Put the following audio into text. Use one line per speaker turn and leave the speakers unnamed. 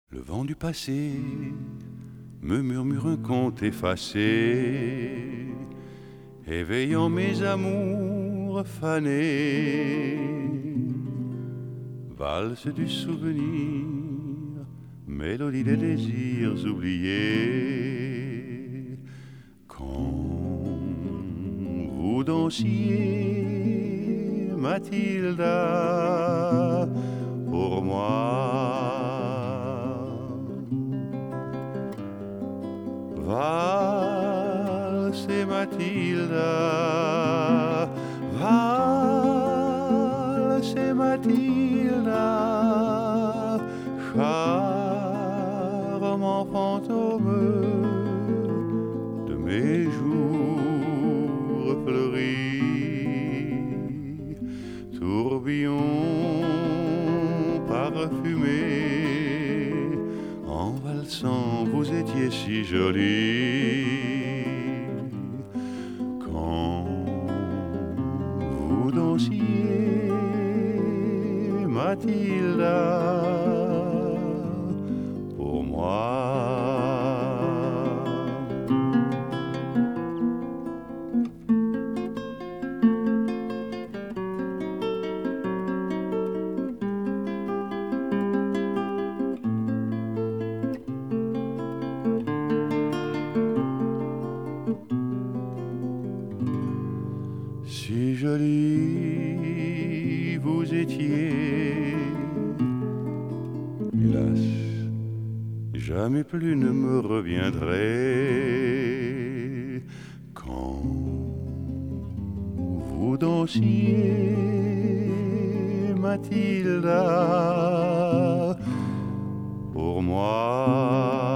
Le vent du passé me murmure un conte effacé, éveillant mes amours fanés. Valse du souvenir, mélodie des désirs oubliés. Quand vous dansiez, Mathilda, pour moi, valse Mathilda, valse Mathilda, charmant fantôme de mes jours fleuris, tourbillon parfumé. En valsant, vous étiez si jolie. Quand vous dansiez, Mathilda, pour moi. Si jolie vous étiez, hélas, jamais plus ne me reviendrai. Quand vous dansiez, Mathilda, pour moi.